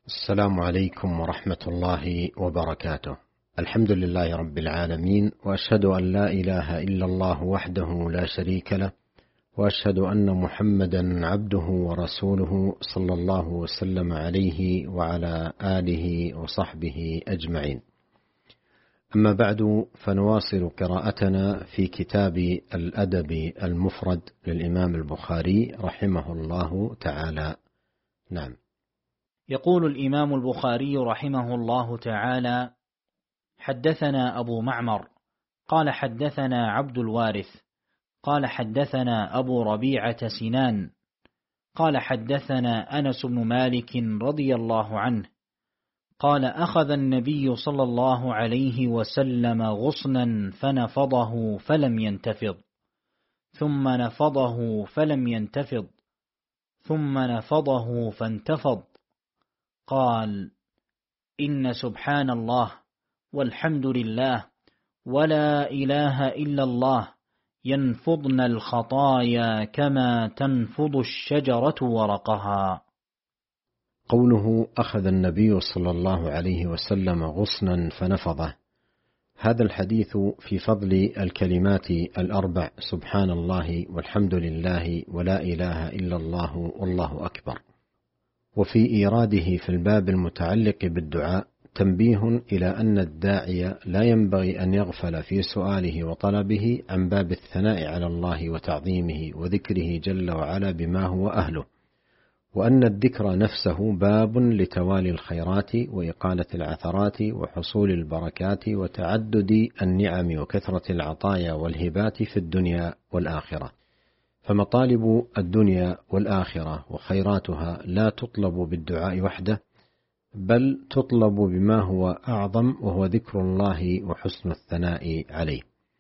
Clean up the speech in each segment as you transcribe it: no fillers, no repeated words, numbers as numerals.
السلام عليكم ورحمة الله وبركاته. الحمد لله رب العالمين، وأشهد أن لا إله إلا الله وحده لا شريك له، وأشهد أن محمدا عبده ورسوله صلى الله وسلم عليه وعلى آله وصحبه أجمعين. أما بعد، فنواصل قراءتنا في كتاب الأدب المفرد للإمام البخاري رحمه الله تعالى. نعم. يقول الإمام البخاري رحمه الله تعالى: حدثنا أبو معمر قال حدثنا عبد الوارث قال حدثنا أبو ربيعة سنان قال حدثنا أنس بن مالك رضي الله عنه قال: أخذ النبي صلى الله عليه وسلم غصنا فنفضه فلم ينتفض، ثم نفضه فلم ينتفض، ثم نفضه فانتفض. قال: إن سبحان الله والحمد لله ولا إله إلا الله ينفضن الخطايا كما تنفض الشجرة ورقها. قوله أخذ النبي صلى الله عليه وسلم غصنا فنفضه، هذا الحديث في فضل الكلمات الأربع: سبحان الله والحمد لله ولا إله إلا الله والله أكبر. وفي إيراده في الباب المتعلق بالدعاء تنبيه إلى أن الداعي لا ينبغي أن يغفل في سؤاله وطلبه عن باب الثناء على الله وتعظيمه وذكره جل وعلا بما هو أهله، وأن الذكر نفسه باب لتوالي الخيرات وإقالة العثرات وحصول البركات وتعدد النعم وكثرة العطايا والهبات في الدنيا والآخرة. فمطالب الدنيا والآخرة وخيراتها لا تطلب بالدعاء وحده، بل تطلب بما هو أعظم، وهو ذكر الله وحسن الثناء عليه.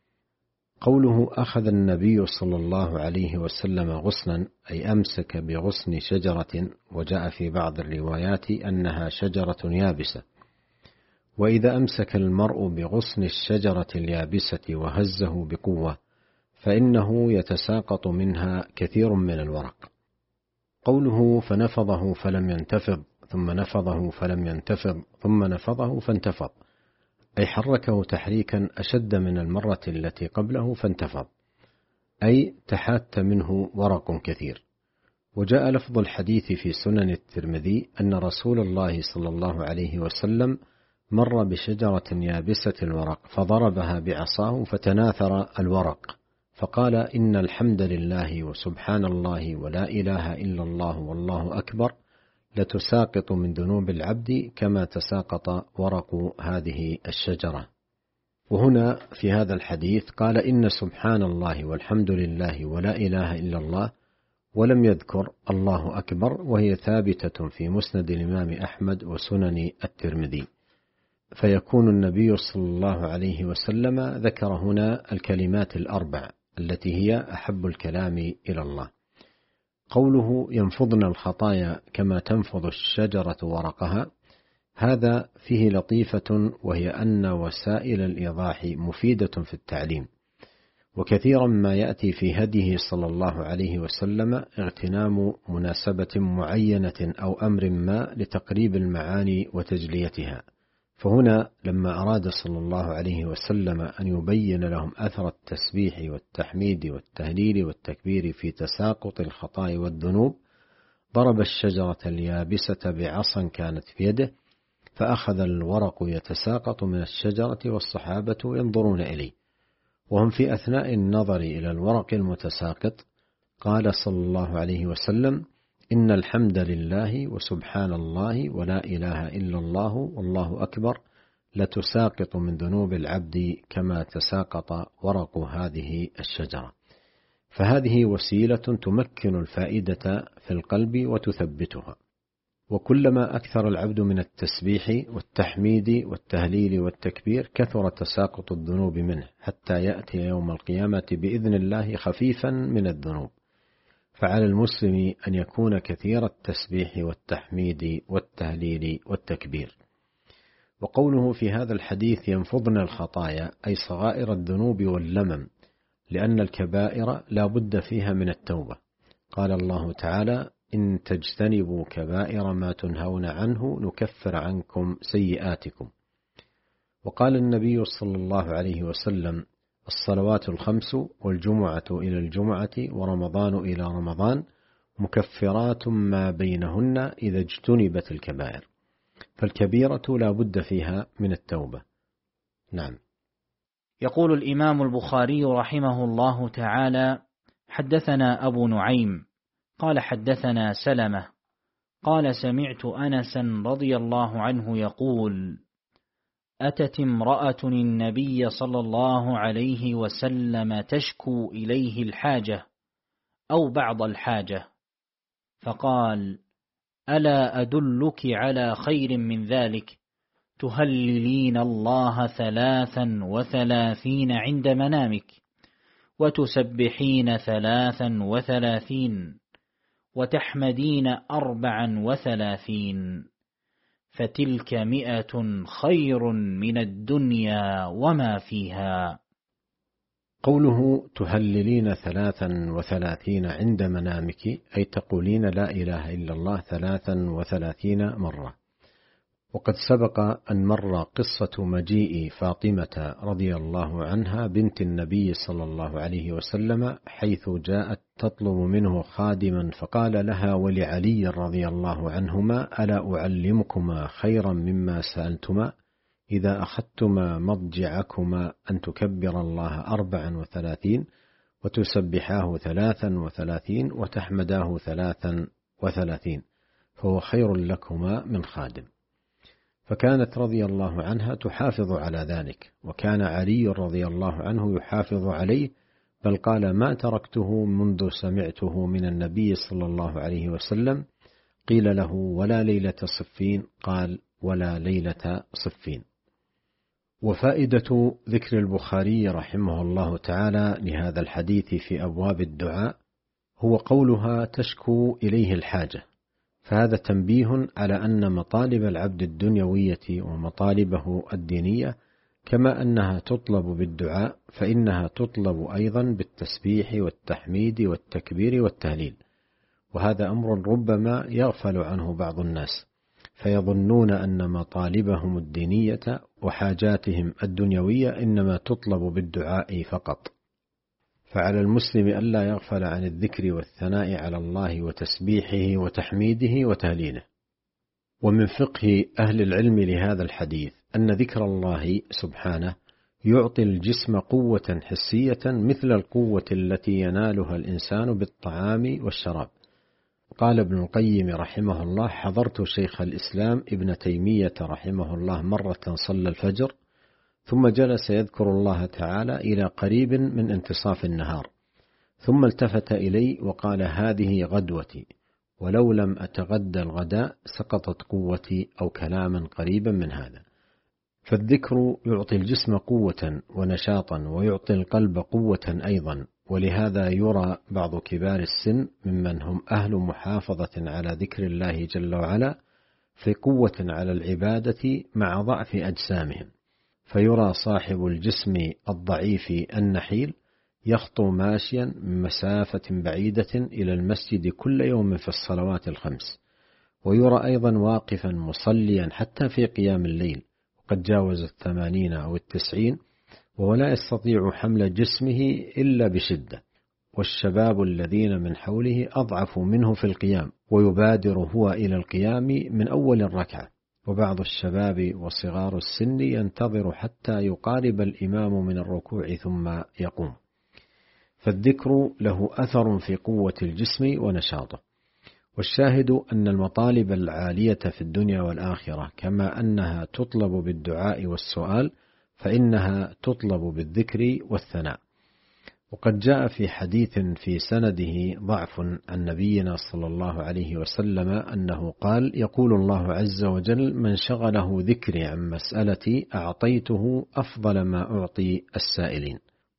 قوله أخذ النبي صلى الله عليه وسلم غصنا، أي أمسك بغصن شجرة، وجاء في بعض الروايات أنها شجرة يابسة. وإذا أمسك المرء بغصن الشجرة اليابسة وهزه بقوة فإنه يتساقط منها كثير من الورق. قوله فنفضه فلم ينتفض، ثم نفضه فلم ينتفض، ثم نفضه فانتفض، أي حركه تحريكا أشد من المرة التي قبله فانتفض، أي تحات منه ورق كثير. وجاء لفظ الحديث في سنن الترمذي أن رسول الله صلى الله عليه وسلم مر بشجرة يابسة الورق فضربها بعصاه فتناثر الورق، فقال: إن الحمد لله وسبحان الله ولا إله إلا الله والله أكبر لتساقط من ذنوب العبد كما تساقط ورق هذه الشجرة. وهنا في هذا الحديث قال: إن سبحان الله والحمد لله ولا إله إلا الله، ولم يذكر الله أكبر، وهي ثابتة في مسند الإمام أحمد وسنن الترمذي، فيكون النبي صلى الله عليه وسلم ذكر هنا الكلمات الأربع التي هي أحب الكلام إلى الله. قوله ينفضن الخطايا كما تنفض الشجرة ورقها، هذا فيه لطيفة، وهي أن وسائل الإيضاح مفيدة في التعليم، وكثيرا ما يأتي في هديه صلى الله عليه وسلم اغتنام مناسبة معينة أو أمر ما لتقريب المعاني وتجليتها. فهنا لما أراد صلى الله عليه وسلم أن يبين لهم أثر التسبيح والتحميد والتهليل والتكبير في تساقط الخطايا والذنوب، ضرب الشجرة اليابسة بعصا كانت في يده، فأخذ الورق يتساقط من الشجرة والصحابة ينظرون إليه، وهم في أثناء النظر إلى الورق المتساقط قال صلى الله عليه وسلم: إن الحمد لله وسبحان الله ولا إله إلا الله والله أكبر لتساقط من ذنوب العبد كما تساقط ورق هذه الشجرة. فهذه وسيلة تمكن الفائدة في القلب وتثبتها. وكلما أكثر العبد من التسبيح والتحميد والتهليل والتكبير كثر تساقط الذنوب منه، حتى يأتي يوم القيامة بإذن الله خفيفا من الذنوب. فعلى المسلم أن يكون كثير التسبيح والتحميد والتهليل والتكبير. وقوله في هذا الحديث ينفضن الخطايا، أي صغائر الذنوب واللمم، لأن الكبائر لا بد فيها من التوبة. قال الله تعالى: إن تجتنبوا كبائر ما تنهون عنه نكفر عنكم سيئاتكم. وقال النبي صلى الله عليه وسلم: الصلوات الخمس والجمعة إلى الجمعة ورمضان إلى رمضان مكفرات ما بينهن إذا اجتنبت الكبائر. فالكبيرة لا بد فيها من التوبة. نعم. يقول الإمام البخاري رحمه الله تعالى: حدثنا أبو نعيم قال حدثنا سلمة قال: سمعت أنسا رضي الله عنه يقول: أتت امرأة النبي صلى الله عليه وسلم تشكو إليه الحاجة أو بعض الحاجة، فقال: ألا أدلك على خير من ذلك؟ تهللين الله 33 عند منامك، وتسبحين 33، وتحمدين 34، فتلك 100 خير من الدنيا وما فيها. قوله تهللين 33 عند منامك، أي تقولين لا إله إلا الله 33 مرة. وقد سبق أن مر قصة مجيء فاطمة رضي الله عنها بنت النبي صلى الله عليه وسلم، حيث جاءت تطلب منه خادما فقال لها ولعلي رضي الله عنهما: ألا أعلمكما خيرا مما سألتما؟ إذا أخذتما مضجعكما أن تكبر الله 34 وتسبحاه 33 وتحمداه 33، فهو خير لكما من خادم. فكانت رضي الله عنها تحافظ على ذلك، وكان علي رضي الله عنه يحافظ عليه، بل قال: ما تركته منذ سمعته من النبي صلى الله عليه وسلم. قيل له: ولا ليلة صفين؟ قال: ولا ليلة صفين. وفائدة ذكر البخاري رحمه الله تعالى لهذا الحديث في أبواب الدعاء هو قولها تشكو إليه الحاجة، فهذا تنبيه على أن مطالب العبد الدنيوية ومطالبه الدينية كما أنها تطلب بالدعاء، فإنها تطلب أيضا بالتسبيح والتحميد والتكبير والتهليل. وهذا أمر ربما يغفل عنه بعض الناس، فيظنون أن مطالبهم الدينية وحاجاتهم الدنيوية إنما تطلب بالدعاء فقط. فعلى المسلم ألا يغفل عن الذكر والثناء على الله وتسبيحه وتحميده وتهليله. ومن فقه أهل العلم لهذا الحديث أن ذكر الله سبحانه يعطي الجسم قوة حسية مثل القوة التي ينالها الإنسان بالطعام والشراب. قال ابن القيم رحمه الله: حضرت شيخ الإسلام ابن تيمية رحمه الله مرة صلى الفجر، ثم جلس يذكر الله تعالى إلى قريب من انتصاف النهار، ثم التفت إلي وقال: هذه غدوتي، ولو لم أتغدى الغداء سقطت قوتي، أو كلاما قريبا من هذا. فالذكر يعطي الجسم قوة ونشاطا، ويعطي القلب قوة أيضا. ولهذا يرى بعض كبار السن ممن هم أهل محافظة على ذكر الله جل وعلا في قوة على العبادة مع ضعف أجسامهم، فيرى صاحب الجسم الضعيف النحيل يخطو ماشيا من مسافة بعيدة إلى المسجد كل يوم في الصلوات الخمس، ويرى أيضا واقفا مصليا حتى في قيام الليل، وقد جاوز 80 أو 90، وهو لا يستطيع حمل جسمه إلا بشدة. والشباب الذين من حوله أضعف منه في القيام، ويبادر هو إلى القيام من أول الركعة. وبعض الشباب وصغار السن ينتظر حتى يقارب الإمام من الركوع ثم يقوم. فالذكر له أثر في قوة الجسم ونشاطه. والشاهد أن المطالب العالية في الدنيا والآخرة كما أنها تطلب بالدعاء والسؤال، فإنها تطلب بالذكر والثناء. وقد جاء في حديث في سنده ضعف عن نبينا صلى الله عليه وسلم أنه قال: يقول الله عز وجل: من شغله ذكري عن مسألتي أعطيته أفضل ما أعطي السائلين.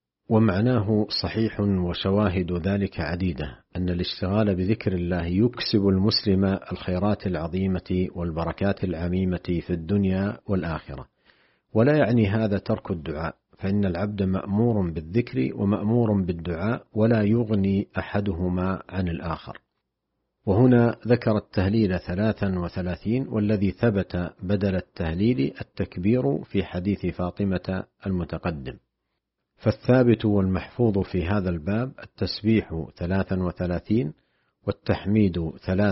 ومعناه صحيح، وشواهد ذلك عديدة، أن الاشتغال بذكر الله يكسب المسلم الخيرات العظيمة والبركات العميمة في الدنيا والآخرة. ولا يعني هذا ترك الدعاء، فإن العبد مأمور بالذكر ومأمور بالدعاء، ولا يغني أحدهما عن الآخر. وهنا ذكر التهليل 33، والذي ثبت بدل التهليل التكبير في حديث فاطمة المتقدم. فالثابت والمحفوظ في هذا الباب التسبيح 33 والتحميد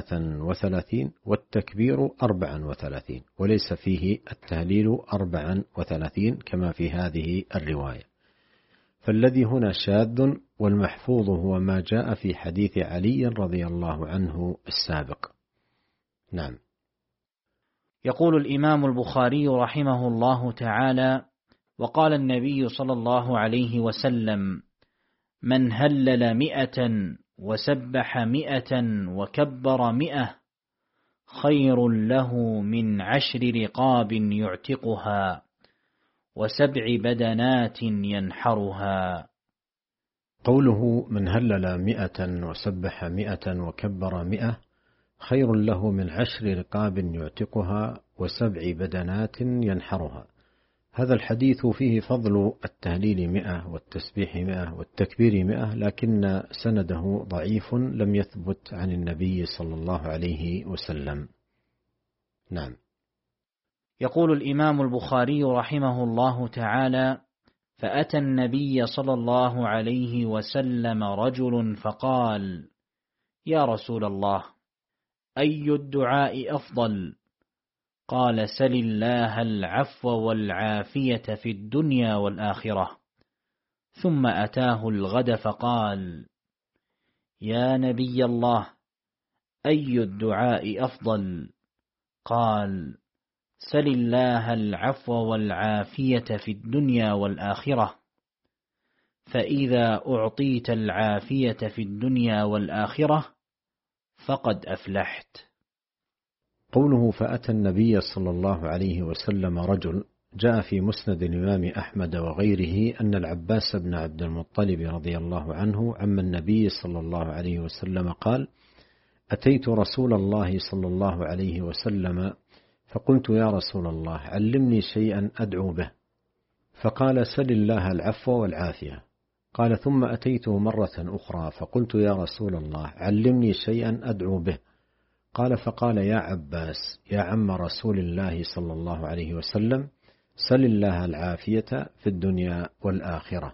33 والتكبير 34، وليس فيه التهليل 34 كما في هذه الرواية. فالذي هنا شاذ، والمحفوظ هو ما جاء في حديث علي رضي الله عنه السابق. نعم. يقول الإمام البخاري رحمه الله تعالى: وقال النبي صلى الله عليه وسلم: من هلل 100 وسبح 100 وكبر 100 خير له من 10 رقاب يعتقها و7 بدنات ينحرها. قوله من هلل 100 وسبح 100 وكبر 100 خير له من 10 رقاب يعتقها و7 بدنات ينحرها، هذا الحديث فيه فضل التهليل 100 والتسبيح 100 والتكبير 100، لكن سنده ضعيف لم يثبت عن النبي صلى الله عليه وسلم. نعم. يقول الإمام البخاري رحمه الله تعالى: فأتى النبي صلى الله عليه وسلم رجل فقال: يا رسول الله، أي الدعاء أفضل؟ قال: سل الله العفو والعافية في الدنيا والآخرة. ثم أتاه الغد فقال: يا نبي الله، أي الدعاء أفضل؟ قال: سل الله العفو والعافية في الدنيا والآخرة، فإذا أعطيت العافية في الدنيا والآخرة فقد أفلحت. قوله فأتى النبي صلى الله عليه وسلم رجل، جاء في مسند الإمام أحمد وغيره أن العباس بن عبد المطلب رضي الله عنه عم النبي صلى الله عليه وسلم قال: أتيت رسول الله صلى الله عليه وسلم فقلت: يا رسول الله، علمني شيئا أدعو به. فقال: سل الله العفو والعافية. قال: ثم أتيته مرة أخرى فقلت: يا رسول الله، علمني شيئا أدعو به. قال: فقال: يا عباس يا عم رسول الله صلى الله عليه وسلم، سل الله العافية في الدنيا والآخرة.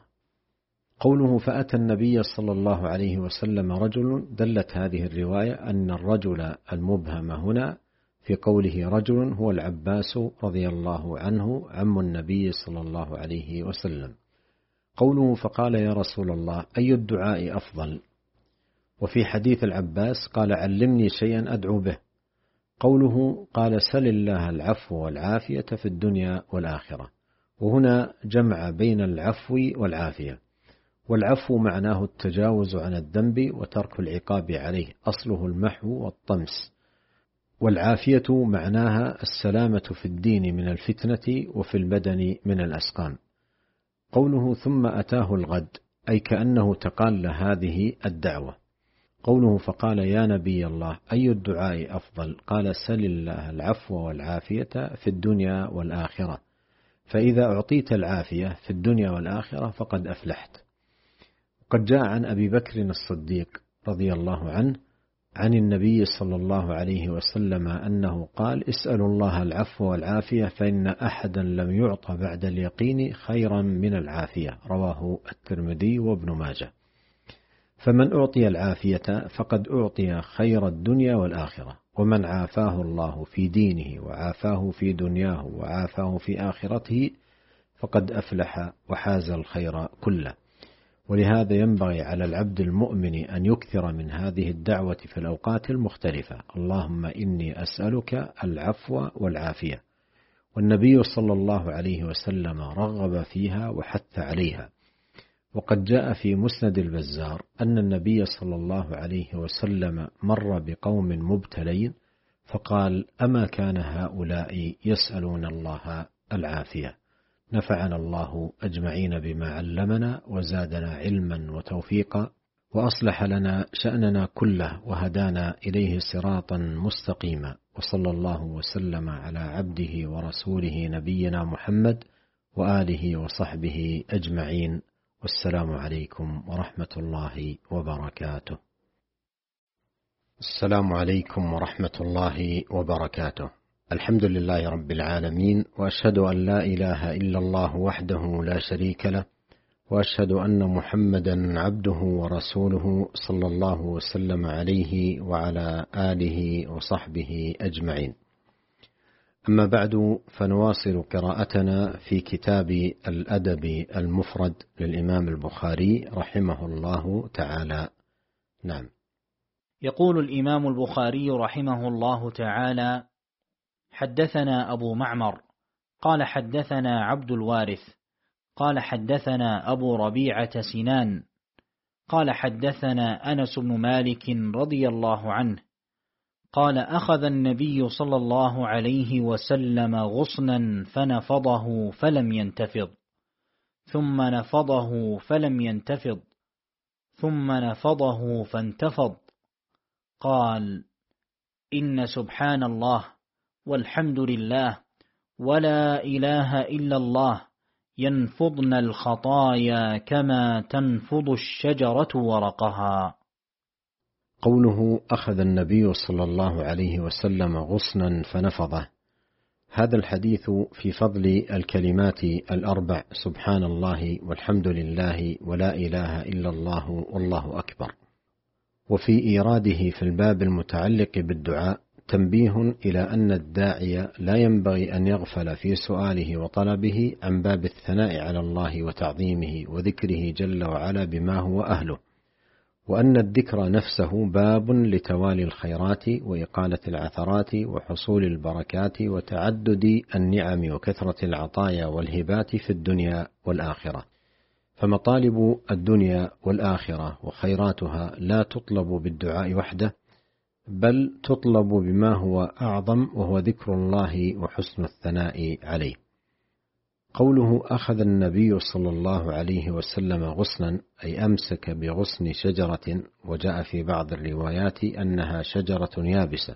قوله فأتى النبي صلى الله عليه وسلم رجل، دلت هذه الرواية أن الرجل المبهم هنا في قوله رجل هو العباس رضي الله عنه عم النبي صلى الله عليه وسلم. قوله فقال: يا رسول الله، أي الدعاء أفضل؟ وفي حديث العباس قال: علمني شيئا أدعو به. قوله قال: سل الله العفو والعافية في الدنيا والآخرة، وهنا جمع بين العفو والعافية. والعفو معناه التجاوز عن الذنب وترك العقاب عليه، أصله المحو والطمس. والعافية معناها السلامة في الدين من الفتنة وفي البدن من الأسقام. قوله ثم أتاه الغد، أي كأنه تقال هذه الدعوة. قوله فقال: يا نبي الله، أي الدعاء أفضل؟ قال: سل الله العفو والعافية في الدنيا والآخرة، فإذا أعطيت العافية في الدنيا والآخرة فقد أفلحت. وقد جاء عن أبي بكر الصديق رضي الله عنه عن النبي صلى الله عليه وسلم أنه قال: اسألوا الله العفو والعافية، فإن أحدا لم يعط بعد اليقين خيرا من العافية. رواه الترمذي وابن ماجه. فمن أعطي العافية فقد أعطي خير الدنيا والآخرة، ومن عافاه الله في دينه وعافاه في دنياه وعافاه في آخرته فقد أفلح وحاز الخير كله. ولهذا ينبغي على العبد المؤمن أن يكثر من هذه الدعوة في الأوقات المختلفة: اللهم إني أسألك العفو والعافية. والنبي صلى الله عليه وسلم رغب فيها وحث عليها. وقد جاء في مسند البزار أن النبي صلى الله عليه وسلم مر بقوم مبتلين فقال: أما كان هؤلاء يسألون الله العافية؟ نفعنا الله أجمعين بما علمنا، وزادنا علما وتوفيقا، وأصلح لنا شأننا كله، وهدانا إليه صراطا مستقيما. وصلى الله وسلم على عبده ورسوله نبينا محمد وآله وصحبه أجمعين، والسلام عليكم ورحمة الله وبركاته. السلام عليكم ورحمة الله وبركاته. الحمد لله رب العالمين، وأشهد أن لا إله إلا الله وحده لا شريك له، وأشهد أن محمدا عبده ورسوله صلى الله وسلم عليه وعلى آله وصحبه أجمعين. أما بعد، فنواصل قراءتنا في كتاب الأدب المفرد للإمام البخاري رحمه الله تعالى. نعم. يقول الإمام البخاري رحمه الله تعالى: حدثنا أبو معمر قال حدثنا عبد الوارث قال حدثنا أبو ربيعة سنان قال حدثنا أنس بن مالك رضي الله عنه قال: أخذ النبي صلى الله عليه وسلم غصنا فنفضه فلم ينتفض، ثم نفضه فلم ينتفض، ثم نفضه فانتفض. قال: إن سبحان الله والحمد لله ولا إله إلا الله ينفضن الخطايا كما تنفض الشجرة ورقها. قوله أخذ النبي صلى الله عليه وسلم غصنا فنفضه، هذا الحديث في فضل الكلمات الأربع: سبحان الله والحمد لله ولا إله إلا الله والله أكبر. وفي إيراده في الباب المتعلق بالدعاء تنبيه إلى أن الداعي لا ينبغي أن يغفل في سؤاله وطلبه عن باب الثناء على الله وتعظيمه وذكره جل وعلا بما هو أهله، وأن الذكر نفسه باب لتوالي الخيرات وإقالة العثرات وحصول البركات وتعدد النعم وكثرة العطايا والهبات في الدنيا والآخرة. فمطالب الدنيا والآخرة وخيراتها لا تطلب بالدعاء وحده، بل تطلب بما هو أعظم، وهو ذكر الله وحسن الثناء عليه. قوله أخذ النبي صلى الله عليه وسلم غصنا، أي أمسك بغصن شجرة، وجاء في بعض الروايات أنها شجرة يابسة.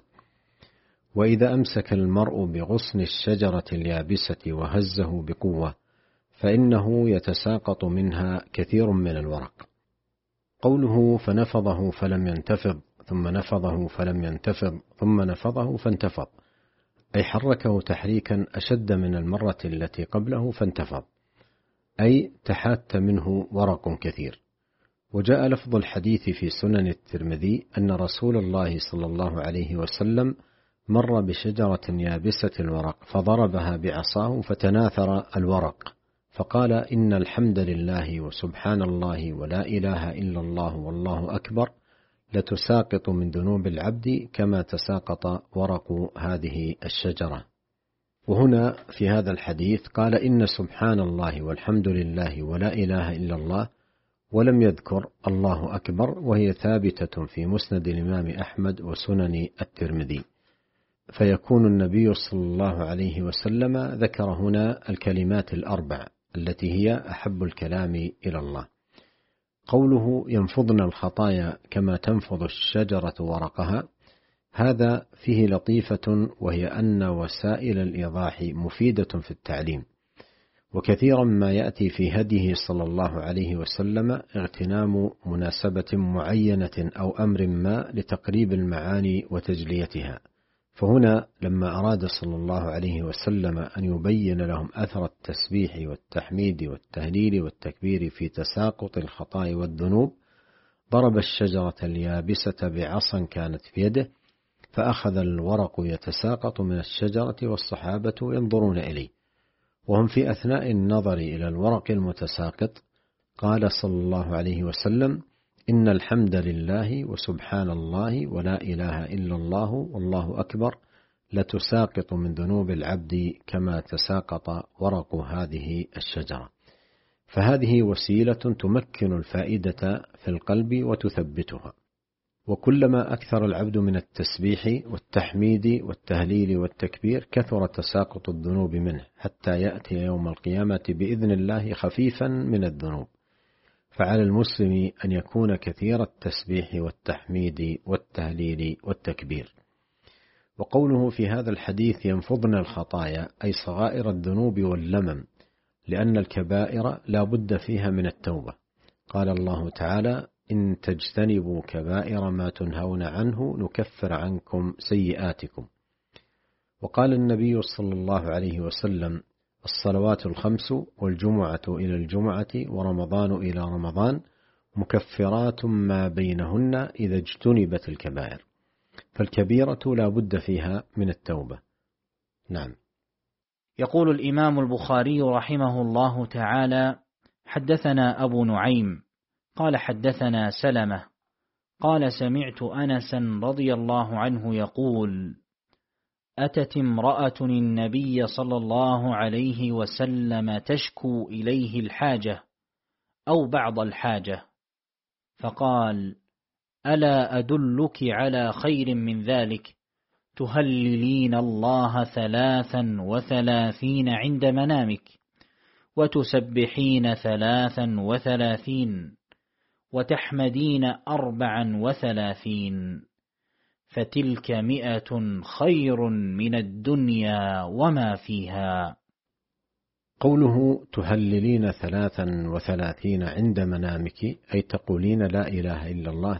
وإذا أمسك المرء بغصن الشجرة اليابسة وهزه بقوة فإنه يتساقط منها كثير من الورق. قوله فنفضه فلم ينتفض، ثم نفضه فلم ينتفض، ثم نفضه فانتفض، أي حركه تحريكا أشد من المرة التي قبله فانتفض، أي تحات منه ورق كثير. وجاء لفظ الحديث في سنن الترمذي أن رسول الله صلى الله عليه وسلم مر بشجرة يابسة الورق فضربها بعصاه فتناثر الورق، فقال: إن الحمد لله وسبحان الله ولا إله إلا الله والله أكبر لتساقط من ذنوب العبد كما تساقط ورق هذه الشجرة. وهنا في هذا الحديث قال: إن سبحان الله والحمد لله ولا إله إلا الله، ولم يذكر الله أكبر، وهي ثابتة في مسند الإمام أحمد وسنن الترمذي. فيكون النبي صلى الله عليه وسلم ذكر هنا الكلمات الأربع التي هي أحب الكلام إلى الله. قوله ينفضن الخطايا كما تنفض الشجرة ورقها، هذا فيه لطيفة، وهي أن وسائل الإيضاح مفيدة في التعليم، وكثيرا ما يأتي في هديه صلى الله عليه وسلم اغتنام مناسبة معينة أو أمر ما لتقريب المعاني وتجليتها. فهنا لما أراد صلى الله عليه وسلم أن يبين لهم أثر التسبيح والتحميد والتهليل والتكبير في تساقط الخطايا والذنوب، ضرب الشجرة اليابسة بعصا كانت في يده، فأخذ الورق يتساقط من الشجرة والصحابة ينظرون إليه، وهم في أثناء النظر إلى الورق المتساقط قال صلى الله عليه وسلم: إن الحمد لله وسبحان الله ولا إله إلا الله والله أكبر لتساقط من ذنوب العبد كما تساقط ورق هذه الشجرة. فهذه وسيلة تمكن الفائدة في القلب وتثبتها. وكلما أكثر العبد من التسبيح والتحميد والتهليل والتكبير كثر تساقط الذنوب منه، حتى يأتي يوم القيامة بإذن الله خفيفا من الذنوب. فعلى المسلم أن يكون كثير التسبيح والتحميد والتهليل والتكبير. وقوله في هذا الحديث ينفضن الخطايا، أي صغائر الذنوب واللمم، لأن الكبائر لا بد فيها من التوبة. قال الله تعالى: إن تجتنبوا كبائر ما تنهون عنه نكفر عنكم سيئاتكم. وقال النبي صلى الله عليه وسلم: الصلوات الخمس والجمعة إلى الجمعة ورمضان إلى رمضان مكفرات ما بينهن إذا اجتنبت الكبائر، فالكبيرة لا بد فيها من التوبة. نعم. يقول الإمام البخاري رحمه الله تعالى: حدثنا أبو نعيم قال حدثنا سلمة قال سمعت أنسا رضي الله عنه يقول: أتت امرأة النبي صلى الله عليه وسلم تشكو إليه الحاجة أو بعض الحاجة، فقال: ألا أدلك على خير من ذلك؟ تهللين الله 33 عند منامك، وتسبحين 33، وتحمدين 34، فتلك 100 خير من الدنيا وما فيها. قوله تهللين 33 عند منامك، أي تقولين لا إله إلا الله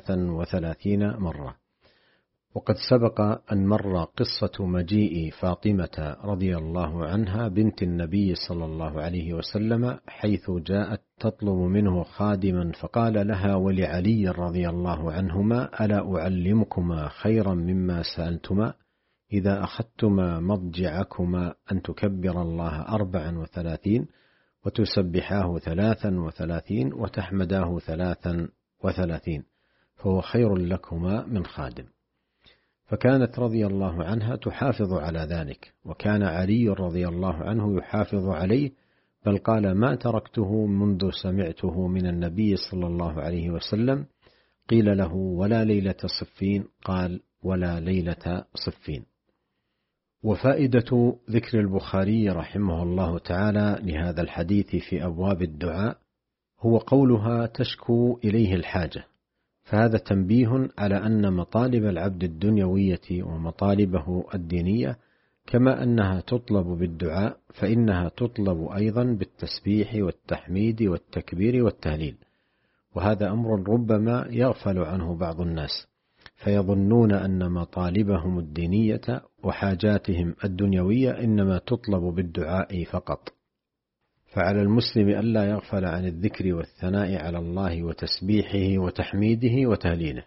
33 مرة. وقد سبق أن مر قصة مجيء فاطمة رضي الله عنها بنت النبي صلى الله عليه وسلم، حيث جاءت تطلب منه خادما فقال لها ولعلي رضي الله عنهما: ألا أعلمكما خيرا مما سألتما؟ إذا أخذتما مضجعكما أن تكبر الله 34 وتسبحاه 33 وتحمداه 33، فهو خير لكما من خادم. فكانت رضي الله عنها تحافظ على ذلك، وكان علي رضي الله عنه يحافظ عليه، بل قال: ما تركته منذ سمعته من النبي صلى الله عليه وسلم. قيل له: ولا ليلة صفين؟ قال: ولا ليلة صفين. وفائدة ذكر البخاري رحمه الله تعالى لهذا الحديث في أبواب الدعاء هو قولها تشكو إليه الحاجة، فهذا تنبيه على أن مطالب العبد الدنيوية ومطالبه الدينية كما أنها تطلب بالدعاء، فإنها تطلب أيضا بالتسبيح والتحميد والتكبير والتهليل. وهذا أمر ربما يغفل عنه بعض الناس، فيظنون أن مطالبهم الدينية وحاجاتهم الدنيوية إنما تطلب بالدعاء فقط. فعلى المسلم ألا يغفل عن الذكر والثناء على الله وتسبيحه وتحميده وتهليله.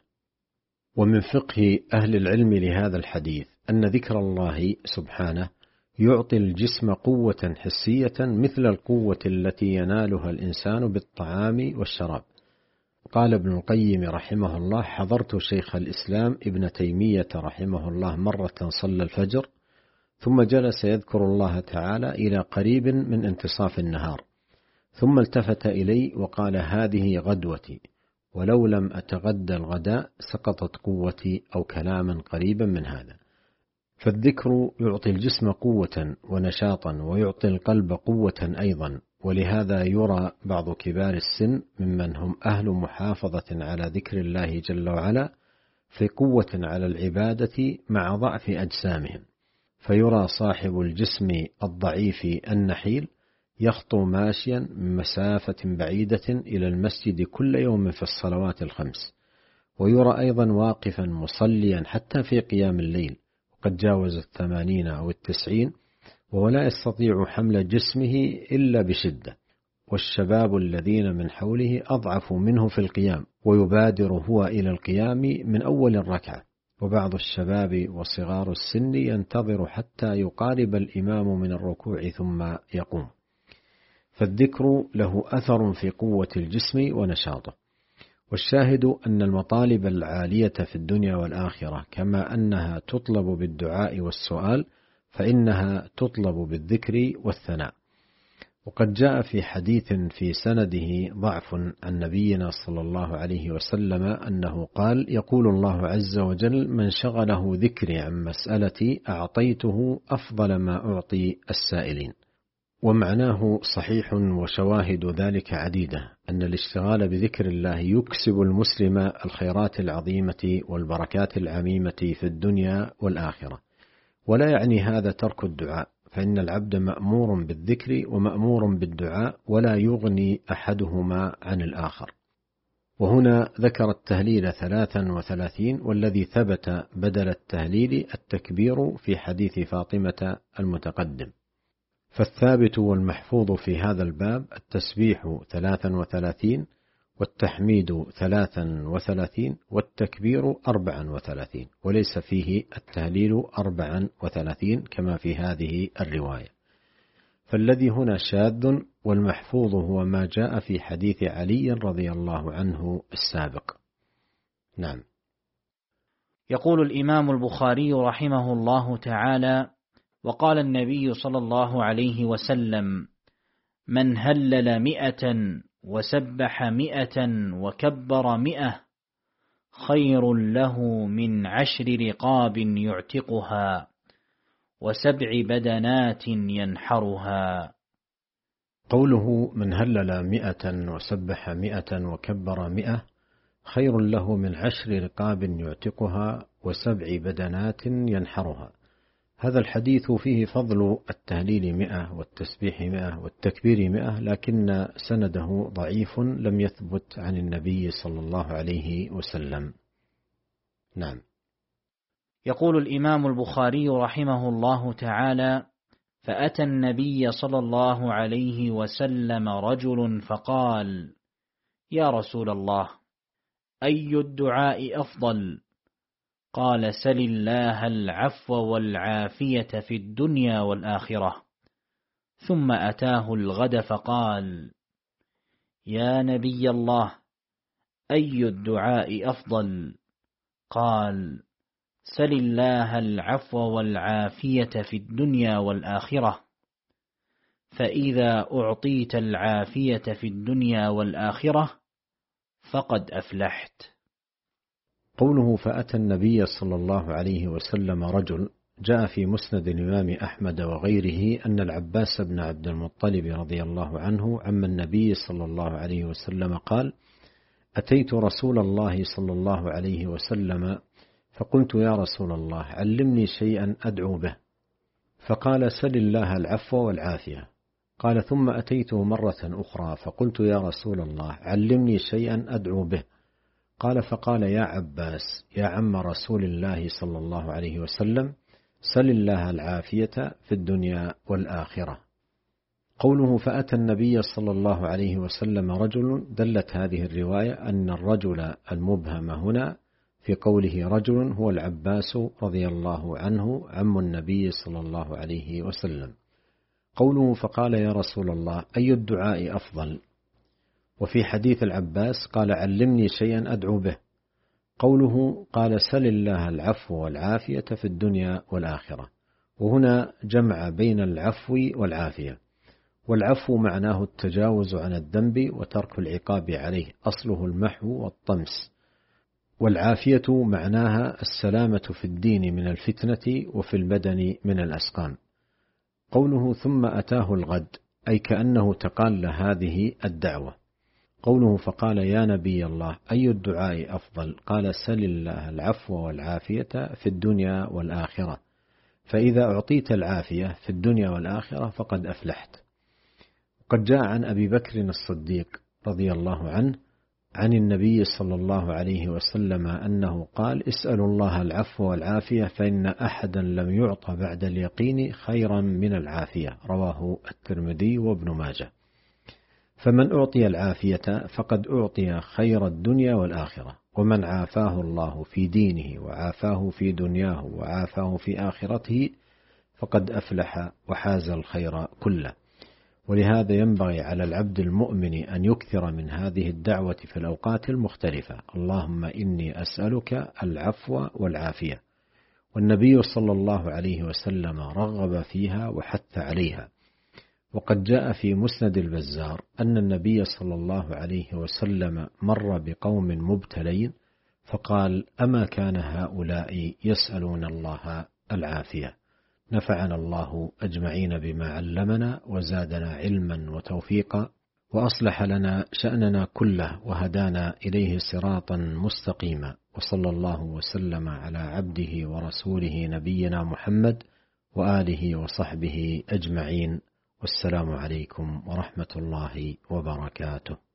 ومن فقه أهل العلم لهذا الحديث أن ذكر الله سبحانه يعطي الجسم قوة حسية مثل القوة التي ينالها الإنسان بالطعام والشراب. قال ابن القيم رحمه الله: حضرت شيخ الإسلام ابن تيمية رحمه الله مرة صلى الفجر، ثم جلس يذكر الله تعالى إلى قريب من انتصاف النهار، ثم التفت إلي وقال: هذه غدوتي، ولو لم أتغدى الغداء سقطت قوتي، أو كلاما قريبا من هذا. فالذكر يعطي الجسم قوة ونشاطا، ويعطي القلب قوة أيضا. ولهذا يرى بعض كبار السن ممن هم أهل محافظة على ذكر الله جل وعلا في قوة على العبادة مع ضعف أجسامهم، فيرى صاحب الجسم الضعيف النحيل يخطو ماشيا من مسافة بعيدة إلى المسجد كل يوم في الصلوات الخمس، ويرى أيضا واقفا مصليا حتى في قيام الليل، وقد جاوز 80 أو 90، وهو لا يستطيع حمل جسمه إلا بشدة. والشباب الذين من حوله أضعف منه في القيام، ويبادر هو إلى القيام من أول الركعة. وبعض الشباب وصغار السن ينتظر حتى يقارب الإمام من الركوع ثم يقوم. فالذكر له أثر في قوة الجسم ونشاطه. والشاهد أن المطالب العالية في الدنيا والآخرة كما أنها تطلب بالدعاء والسؤال، فإنها تطلب بالذكر والثناء. وقد جاء في حديث في سنده ضعف عن نبينا صلى الله عليه وسلم أنه قال: يقول الله عز وجل: من شغله ذكري عن مسألتي أعطيته أفضل ما أعطي السائلين. ومعناه صحيح، وشواهد ذلك عديدة، أن الاشتغال بذكر الله يكسب المسلم الخيرات العظيمة والبركات العميمة في الدنيا والآخرة. ولا يعني هذا ترك الدعاء، فإن العبد مأمور بالذكر ومأمور بالدعاء، ولا يغني أحدهما عن الآخر. وهنا ذكر التهليل 33، والذي ثبت بدل التهليل التكبير في حديث فاطمة المتقدم. فالثابت والمحفوظ في هذا الباب التسبيح 33 والتحميد 33 والتكبير 34، وليس فيه التهليل 34 كما في هذه الرواية. فالذي هنا شاذ، والمحفوظ هو ما جاء في حديث علي رضي الله عنه السابق. نعم. يقول الإمام البخاري رحمه الله تعالى: وقال النبي صلى الله عليه وسلم: من هلل 100 وسبح 100 وكبر 100 خير له من 10 رقاب يعتقها و7 بدنات ينحرها. قوله من هلل 100 وسبح 100 وكبر 100 خير له من 10 رقاب يعتقها و7 بدنات ينحرها. هذا الحديث فيه فضل التهليل 100 والتسبيح 100 والتكبير 100، لكن سنده ضعيف لم يثبت عن النبي صلى الله عليه وسلم. نعم. يقول الإمام البخاري رحمه الله تعالى: فأتى النبي صلى الله عليه وسلم رجل فقال: يا رسول الله، أي الدعاء أفضل؟ قال: سل الله العفو والعافية في الدنيا والآخرة. ثم أتاه الغد فقال: يا نبي الله، أي الدعاء أفضل؟ قال: سل الله العفو والعافية في الدنيا والآخرة. فإذا أعطيت العافية في الدنيا والآخرة فقد أفلحت. قوله فأتى النبي صلى الله عليه وسلم رجل، جاء في مسند الإمام أحمد وغيره أن العباس بن عبد المطلب رضي الله عنه عم النبي صلى الله عليه وسلم قال: أتيت رسول الله صلى الله عليه وسلم فقلت: يا رسول الله، علمني شيئا أدعو به. فقال: سل الله العفو والعافية. قال: ثم أتيته مرة أخرى فقلت: يا رسول الله، علمني شيئا أدعو به. فقال: يا عباس يا عم رسول الله صلى الله عليه وسلم، سل الله العافية في الدنيا والآخرة. قوله فأتى النبي صلى الله عليه وسلم رجل، دلت هذه الرواية أن الرجل المبهم هنا في قوله رجل هو العباس رضي الله عنه عم النبي صلى الله عليه وسلم. قوله فقال: يا رسول الله، أي الدعاء أفضل؟ وفي حديث العباس قال: علمني شيئا أدعو به. قوله قال: سل الله العفو والعافية في الدنيا والآخرة، وهنا جمع بين العفو والعافية. والعفو معناه التجاوز عن الذنب وترك العقاب عليه، أصله المحو والطمس. والعافية معناها السلامة في الدين من الفتنة وفي البدن من الأسقام. قوله ثم أتاه الغد، أي كأنه تقال هذه الدعوة. قوله فقال: يا نبي الله، أي الدعاء أفضل؟ قال: سل الله العفو والعافية في الدنيا والآخرة، فإذا أعطيت العافية في الدنيا والآخرة فقد أفلحت. قد جاء عن أبي بكر الصديق رضي الله عنه عن النبي صلى الله عليه وسلم أنه قال: اسألوا الله العفو والعافية، فإن أحدا لم يعط بعد اليقين خيرا من العافية. رواه الترمذي وابن ماجه. فمن أعطي العافية فقد أعطي خير الدنيا والآخرة، ومن عافاه الله في دينه وعافاه في دنياه وعافاه في آخرته فقد أفلح وحاز الخير كله. ولهذا ينبغي على العبد المؤمن أن يكثر من هذه الدعوة في الأوقات المختلفة: اللهم إني أسألك العفو والعافية. والنبي صلى الله عليه وسلم رغب فيها وحث عليها. وقد جاء في مسند البزار أن النبي صلى الله عليه وسلم مر بقوم مبتلين فقال: أما كان هؤلاء يسألون الله العافية؟ نفعنا الله أجمعين بما علمنا، وزادنا علما وتوفيقا، وأصلح لنا شأننا كله، وهدانا إليه صراطا مستقيما. وصلى الله وسلم على عبده ورسوله نبينا محمد وآله وصحبه أجمعين. والسلام عليكم ورحمة الله وبركاته.